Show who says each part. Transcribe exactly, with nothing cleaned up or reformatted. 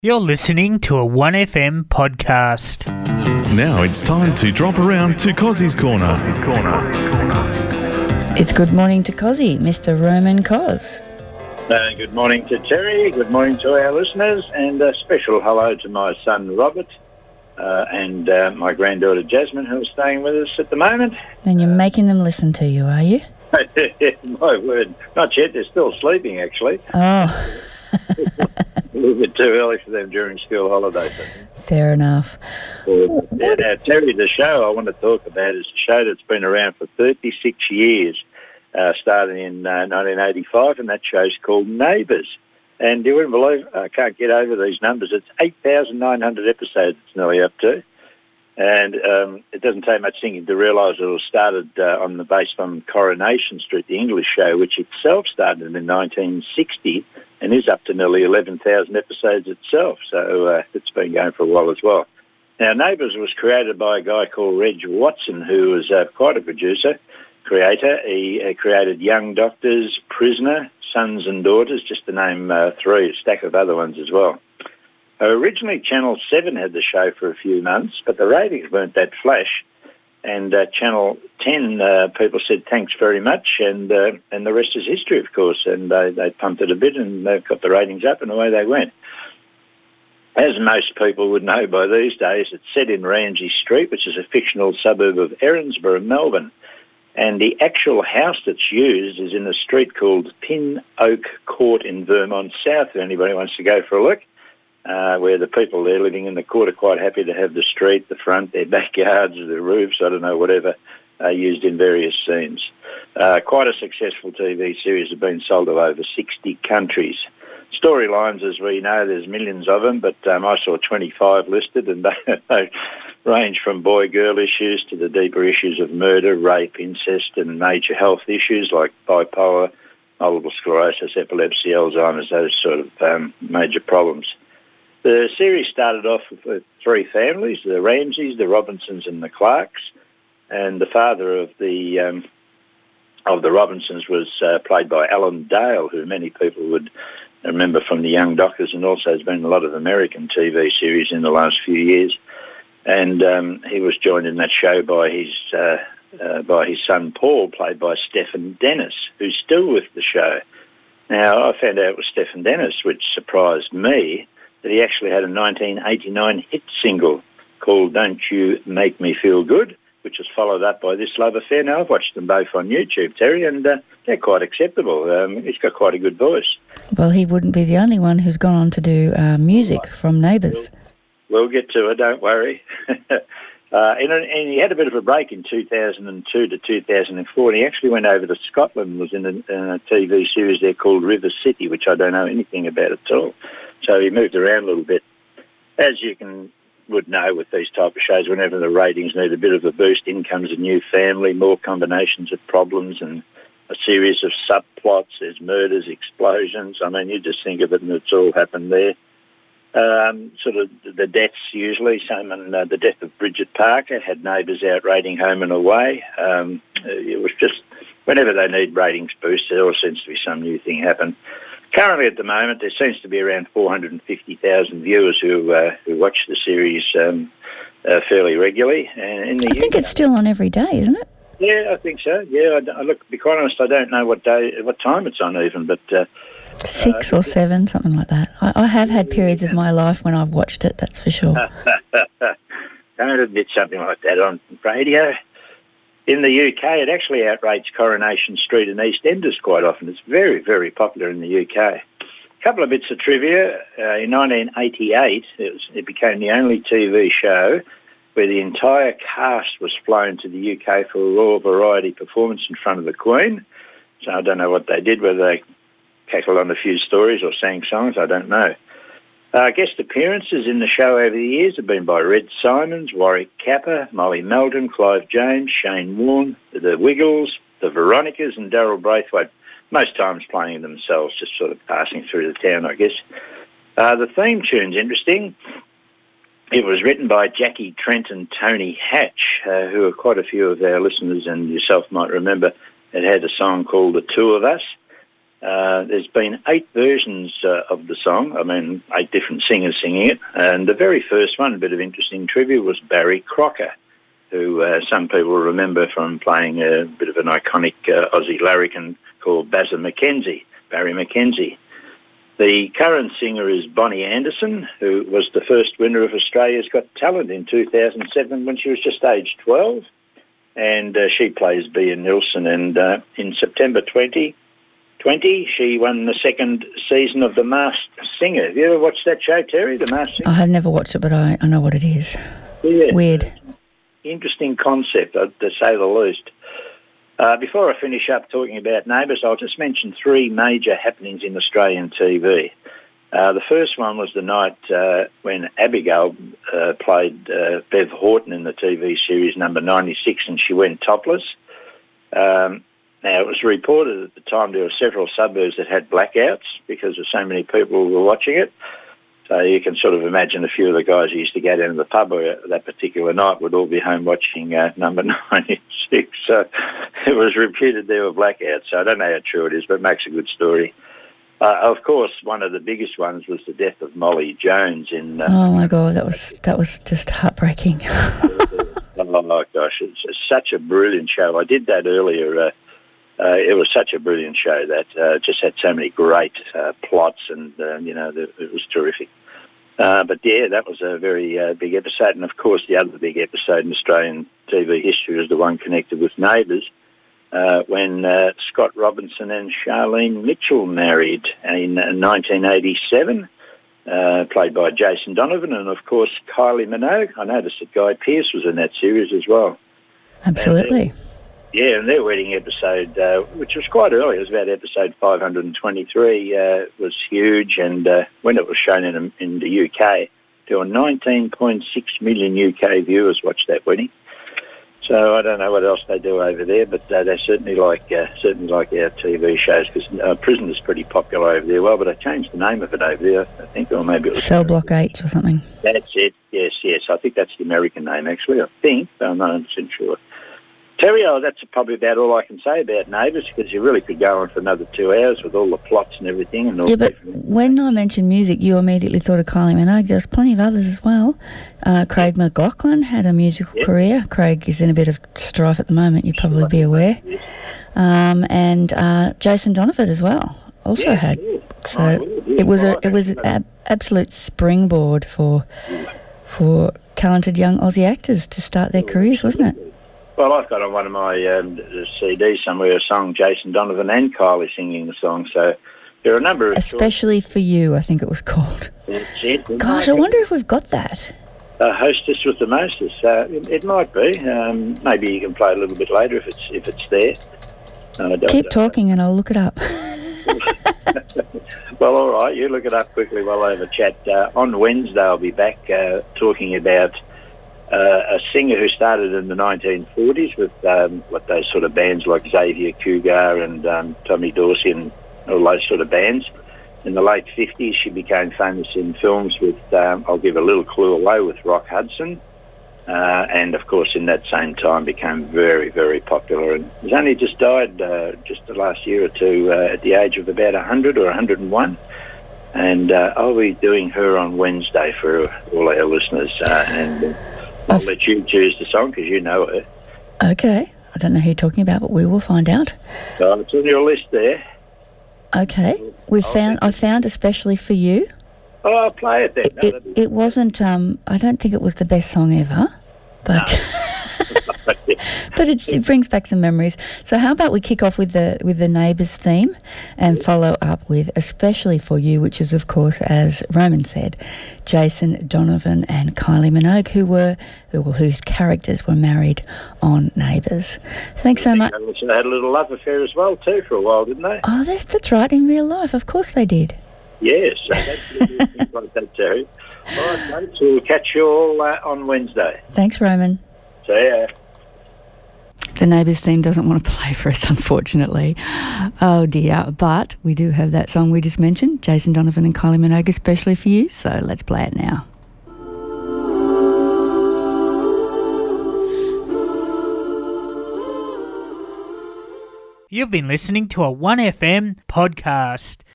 Speaker 1: You're listening to a one F M podcast.
Speaker 2: Now it's time to drop around to Cozzy's Corner.
Speaker 3: It's good morning to Cozzy, Mister Roman Coz.
Speaker 4: Uh, good morning to Terry, good morning to our listeners, and a special hello to my son Robert uh, and uh, my granddaughter Jasmine, who are staying with us at the moment.
Speaker 3: And you're making them listen to you, are you?
Speaker 4: My word, not yet, they're still sleeping actually.
Speaker 3: Oh.
Speaker 4: A little bit too early for them during school holidays, I think.
Speaker 3: Fair enough.
Speaker 4: Uh, yeah, now, Terry, the show I want to talk about is a show that's been around for thirty-six years, uh, starting in uh, nineteen eighty-five, and that show's called Neighbours. And you wouldn't believe, I can't get over these numbers, it's eight thousand nine hundred episodes it's nearly up to. And um, it doesn't take much thinking to realise it was started uh, on the based on Coronation Street, the English show, which itself started in nineteen sixty and is up to nearly eleven thousand episodes itself. So uh, it's been going for a while as well. Now, Neighbours was created by a guy called Reg Watson, who was uh, quite a producer, creator. He uh, created Young Doctors, Prisoner, Sons and Daughters, just to name uh, three, a stack of other ones as well. Uh, originally, Channel seven had the show for a few months, but the ratings weren't that flash. And uh, Channel ten, uh, people said thanks very much, and uh, and the rest is history, of course. And they, they pumped it a bit, and they've got the ratings up, and away they went. As most people would know by these days, it's set in Ramsay Street, which is a fictional suburb of Erinsborough, Melbourne. And the actual house that's used is in a street called Pin Oak Court in Vermont South, if anybody wants to go for a look. Uh, where the people there living in the court are quite happy to have the street, the front, their backyards, their roofs, I don't know, whatever, uh, used in various scenes. Uh, quite a successful T V series, have been sold to over sixty countries. Storylines, as we know, there's millions of them, but um, I saw twenty-five listed, and they, they range from boy-girl issues to the deeper issues of murder, rape, incest, and major health issues like bipolar, multiple sclerosis, epilepsy, Alzheimer's, those sort of um, major problems. The series started off with three families, the Ramsays, the Robinsons and the Clarks, and the father of the um, of the Robinsons was uh, played by Alan Dale, who many people would remember from the Young Doctors, and also has been in a lot of American T V series in the last few years. And um, he was joined in that show by his uh, uh, by his son Paul, played by Stephen Dennis, who's still with the show. Now, I found out it was Stephen Dennis, which surprised me, that he actually had a nineteen eighty-nine hit single called Don't You Make Me Feel Good, which was followed up by This Love Affair. Now, I've watched them both on YouTube, Terry, and uh, they're quite acceptable. Um, he's got quite a good voice.
Speaker 3: Well, he wouldn't be the only one who's gone on to do uh, music from Neighbours.
Speaker 4: We'll, we'll get to it, don't worry. uh, and, and he had a bit of a break in two thousand two to two thousand four, and he actually went over to Scotland and was in a, in a T V series there called River City, which I don't know anything about at all. So he moved around a little bit. As you can would know with these type of shows, whenever the ratings need a bit of a boost, in comes a new family, more combinations of problems and a series of subplots. There's murders, explosions. I mean, you just think of it and it's all happened there. Um, sort of the deaths usually. Same in uh, the death of Bridget Parker had Neighbours out rating Home and Away. Um, it was just, whenever they need ratings boost, there always seems to be some new thing happen. Currently, at the moment, there seems to be around four hundred fifty thousand viewers who uh, who watch the series um, uh, fairly regularly. And in the
Speaker 3: I think
Speaker 4: U K,
Speaker 3: it's still on every day, isn't it?
Speaker 4: Yeah, I think so. Yeah, I, I look, to be quite honest, I don't know what day, what time it's on even, but uh,
Speaker 3: Six
Speaker 4: uh,
Speaker 3: or seven, something like that. I, I have had periods of my life when I've watched it, that's for sure.
Speaker 4: Don't admit something like that on radio. In the U K, it actually outrates Coronation Street and EastEnders quite often. It's very, very popular in the U K. A couple of bits of trivia. Uh, in nineteen eighty-eight, it, was, it became the only T V show where the entire cast was flown to the U K for a Royal Variety performance in front of the Queen. So I don't know what they did, whether they cackled on a few stories or sang songs, I don't know. Uh, guest appearances in the show over the years have been by Red Simons, Warwick Capper, Molly Meldon, Clive James, Shane Warne, the Wiggles, the Veronicas and Daryl Braithwaite, most times playing themselves, just sort of passing through the town, I guess. Uh, the theme tune's interesting. It was written by Jackie Trent and Tony Hatch, uh, who are quite a few of our listeners and yourself might remember, had had a song called The Two of Us. Uh, there's been eight versions uh, of the song. I mean, eight different singers singing it. And the very first one, a bit of interesting trivia, was Barry Crocker, who uh, some people remember from playing a bit of an iconic uh, Aussie larrikin called Bazza McKenzie, Barry McKenzie. The current singer is Bonnie Anderson, who was the first winner of Australia's Got Talent in two thousand seven when she was just aged twelve. And uh, she plays Bea Nilsson. And uh, in September twenty twenty, she won the second season of The Masked Singer. Have you ever watched that show, Terry, The Masked Singer?
Speaker 3: I have never watched it, but I, I know what it is.
Speaker 4: Yeah.
Speaker 3: Weird.
Speaker 4: Interesting concept, uh, to say the least. Uh, before I finish up talking about Neighbours, I'll just mention three major happenings in Australian T V. Uh, the first one was the night uh, when Abigail uh, played uh, Bev Horton in the T V series number ninety-six, and she went topless. Um, now, it was reported at the time there were several suburbs that had blackouts because of so many people who were watching it. So you can sort of imagine a few of the guys who used to go down to the pub that particular night would all be home watching uh, number ninety-six. So it was reputed there were blackouts. So I don't know how true it is, but it makes a good story. Uh, of course, one of the biggest ones was the death of Molly Jones in... Uh,
Speaker 3: oh, my God, that was that was just heartbreaking.
Speaker 4: oh, my gosh, it's, it's such a brilliant show. I did that earlier. Uh, uh, it was such a brilliant show that uh, just had so many great uh, plots and, uh, you know, the, it was terrific. Uh, but, yeah, that was a very uh, big episode. And, of course, the other big episode in Australian T V history is the one connected with Neighbours. Uh, when uh, Scott Robinson and Charlene Mitchell married in uh, nineteen eighty-seven, uh, played by Jason Donovan, and, of course, Kylie Minogue. I noticed that Guy Pearce was in that series as well.
Speaker 3: Absolutely.
Speaker 4: And yeah, and their wedding episode, uh, which was quite early, it was about episode five hundred twenty-three, uh, was huge, and uh, when it was shown in, in the U K, there were nineteen point six million U K viewers watched that wedding. So I don't know what else they do over there, but uh, they certainly like uh, certainly like our T V shows because uh, Prison is pretty popular over there. Well, but I changed the name of it over there, I think, or maybe it was
Speaker 3: Cell Block H or something.
Speaker 4: That's it. Yes, yes. I think that's the American name, actually. I think, but I'm not one hundred percent sure. Terry, oh, that's probably about all I can say about Neighbours because you really could go on for another two hours with all the plots and everything. And all
Speaker 3: yeah, but when I mentioned music, you immediately thought of Kylie Minogue. There's plenty of others as well. Uh, Craig McLachlan had a musical yep. career. Craig is in a bit of strife at the moment, you'd probably be aware. Yes. Um, and uh, Jason Donovan as well also yeah, had. Yeah. So oh, yeah. it was a it was an ab- absolute springboard for for talented young Aussie actors to start their careers, wasn't it?
Speaker 4: Well, I've got on one of my um, C Ds somewhere a song, Jason Donovan and Kylie singing the song. So there are a number of...
Speaker 3: Especially choices. For You, I think it was called.
Speaker 4: That's it.
Speaker 3: Gosh, I wonder if we've got that.
Speaker 4: Uh, hostess with the mostest. Uh, it, it might be. Um, maybe you can play it a little bit later if it's if it's there. Uh,
Speaker 3: Keep talking and I'll look it up.
Speaker 4: Well, all right. You look it up quickly while I have a chat. Uh, on Wednesday, I'll be back uh, talking about... Uh, a singer who started in the nineteen forties with um, what those sort of bands like Xavier Cougar and um, Tommy Dorsey and all those sort of bands. In the late fifties, she became famous in films with, um, I'll give a little clue away, with Rock Hudson. Uh, and, of course, in that same time became very, very popular. And has only just died uh, just the last year or two uh, at the age of about one hundred or one hundred and one. And uh, I'll be doing her on Wednesday for all our listeners. Uh, and... Uh, I'll I've... let you choose the song because you know it.
Speaker 3: Okay. I don't know who you're talking about, but we will find out.
Speaker 4: So it's on your list there.
Speaker 3: Okay. We found. I found Especially For You.
Speaker 4: Oh, I'll play it then.
Speaker 3: It,
Speaker 4: no,
Speaker 3: it, it wasn't, um, I don't think it was the best song ever, but... No. But it's, it brings back some memories. So how about we kick off with the with the Neighbours theme and follow up with Especially For You, which is, of course, as Roman said, Jason Donovan and Kylie Minogue, who were who, whose characters were married on Neighbours. Thanks so much.
Speaker 4: They had a little love affair as well, too, for a while, didn't they?
Speaker 3: Oh, that's, that's right, in real life. Of course they did.
Speaker 4: Yes, so that's like that, too. All right, mate, so we'll catch you all uh, on Wednesday.
Speaker 3: Thanks, Roman.
Speaker 4: See ya.
Speaker 3: The Neighbours theme doesn't want to play for us, unfortunately. Oh, dear. But we do have that song we just mentioned, Jason Donovan and Kylie Minogue, Especially For You. So let's play it now.
Speaker 1: You've been listening to a one F M podcast.